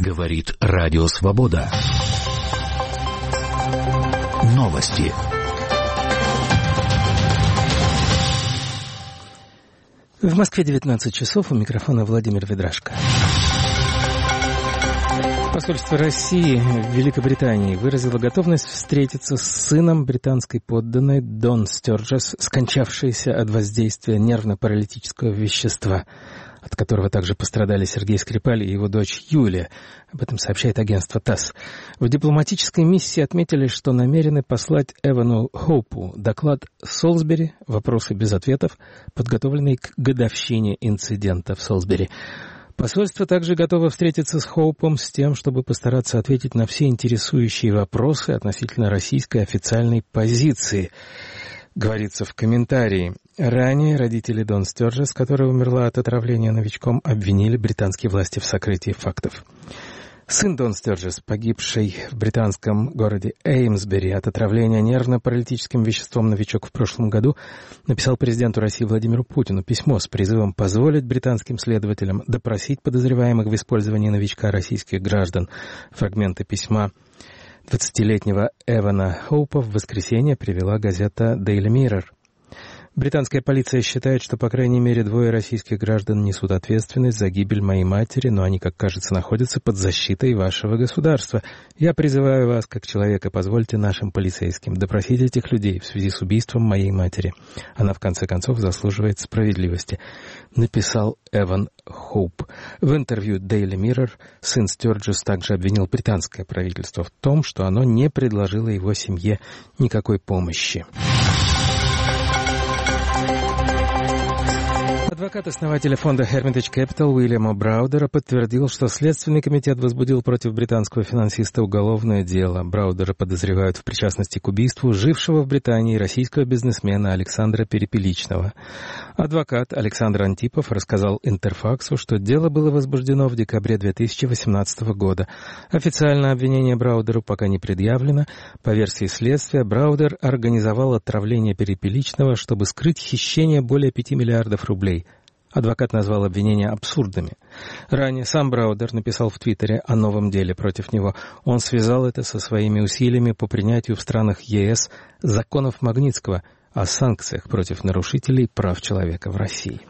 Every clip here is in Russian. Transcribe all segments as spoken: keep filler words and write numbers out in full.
Говорит Радио Свобода. Новости. В Москве девятнадцать часов, у микрофона Владимир Ведрашко. Посольство России в Великобритании выразило готовность встретиться с сыном британской подданной Дон Стёрджес, скончавшейся от воздействия нервно-паралитического вещества, от которого также пострадали Сергей Скрипаль и его дочь Юлия. Об этом сообщает агентство ТАСС. В дипломатической миссии отметили, что намерены послать Эвану Хоупу доклад Солсбери «Вопросы без ответов», подготовленный к годовщине инцидента в Солсбери. Посольство также готово встретиться с Хоупом с тем, чтобы постараться ответить на все интересующие вопросы относительно российской официальной позиции. Говорится в комментарии. Ранее родители Дон Стёрджес, которая умерла от отравления новичком, обвинили британские власти в сокрытии фактов. Сын Дон Стёрджес, погибший в британском городе Эймсбери от отравления нервно-паралитическим веществом новичок в прошлом году, написал президенту России Владимиру Путину письмо с призывом позволить британским следователям допросить подозреваемых в использовании новичка российских граждан. Фрагменты письма двадцатилетнего Эвана Хоупа в воскресенье привела газета Daily Mirror. Британская полиция считает, что по крайней мере двое российских граждан несут ответственность за гибель моей матери, но они, как кажется, находятся под защитой вашего государства. Я призываю вас, как человека, позвольте нашим полицейским допросить этих людей в связи с убийством моей матери. Она, в конце концов, заслуживает справедливости», — написал Эван Хоуп. В интервью Daily Mirror сын Стёрджес также обвинил британское правительство в том, что оно не предложило его семье никакой помощи. Адвокат основателя фонда Hermitage Capital Уильяма Браудера подтвердил, что Следственный комитет возбудил против британского финансиста уголовное дело. Браудера подозревают в причастности к убийству жившего в Британии российского бизнесмена Александра Перепеличного. Адвокат Александр Антипов рассказал Интерфаксу, что дело было возбуждено в декабре две тысячи восемнадцатого года. Официально обвинение Браудеру пока не предъявлено. По версии следствия, Браудер организовал отравление Перепеличного, чтобы скрыть хищение более пяти миллиардов рублей. Адвокат назвал обвинения абсурдными. Ранее сам Браудер написал в Твиттере о новом деле против него. Он связал это со своими усилиями по принятию в странах ЕС законов Магнитского о санкциях против нарушителей прав человека в России.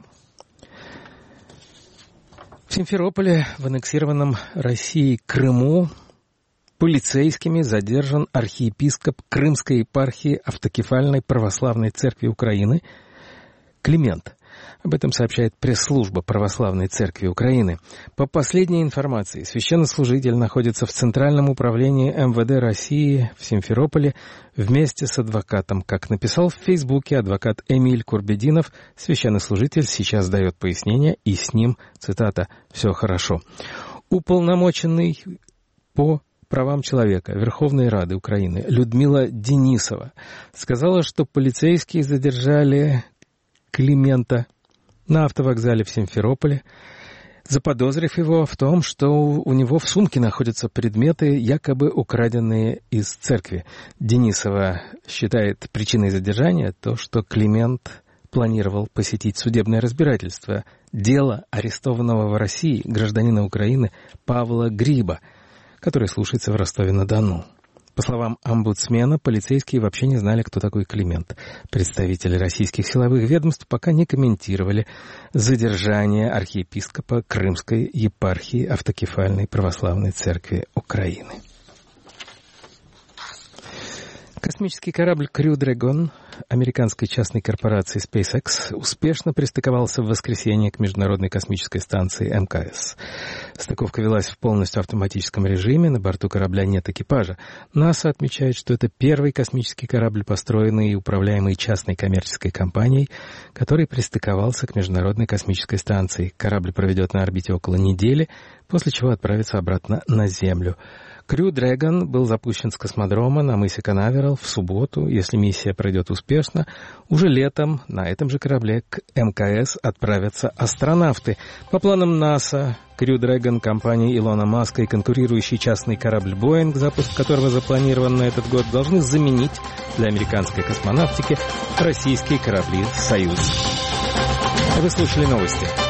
В Симферополе, в аннексированном Россией Крыму, полицейскими задержан архиепископ Крымской епархии Автокефальной Православной Церкви Украины Климент. Об этом сообщает пресс-служба Православной Церкви Украины. По последней информации, священнослужитель находится в Центральном управлении эм вэ дэ России в Симферополе вместе с адвокатом. Как написал в Фейсбуке адвокат Эмиль Курбединов, священнослужитель сейчас дает пояснения, и с ним, цитата, «все хорошо». Уполномоченный по правам человека Верховной Рады Украины Людмила Денисова сказала, что полицейские задержали Климента на автовокзале в Симферополе, заподозрив его в том, что у него в сумке находятся предметы, якобы украденные из церкви. Денисова считает причиной задержания то, что Климент планировал посетить судебное разбирательство дела арестованного в России гражданина Украины Павла Гриба, который слушается в Ростове-на-Дону. По словам омбудсмена, полицейские вообще не знали, кто такой Климент. Представители российских силовых ведомств пока не комментировали задержание архиепископа Крымской епархии Автокефальной Православной Церкви Украины. Космический корабль Crew Dragon американской частной корпорации SpaceX успешно пристыковался в воскресенье к Международной космической станции эм ка эс. Стыковка велась в полностью автоматическом режиме, на борту корабля нет экипажа. НАСА отмечает, что это первый космический корабль, построенный и управляемый частной коммерческой компанией, который пристыковался к Международной космической станции. Корабль проведет на орбите около недели, после чего отправится обратно на Землю. Crew Dragon был запущен с космодрома на мысе Канаверал в субботу. Если миссия пройдет успешно, уже летом на этом же корабле к эм ка эс отправятся астронавты. По планам НАСА, Crew Dragon компании Илона Маска и конкурирующий частный корабль Boeing, запуск которого запланирован на этот год, должны заменить для американской космонавтики российские корабли «Союз». Вы слушали новости.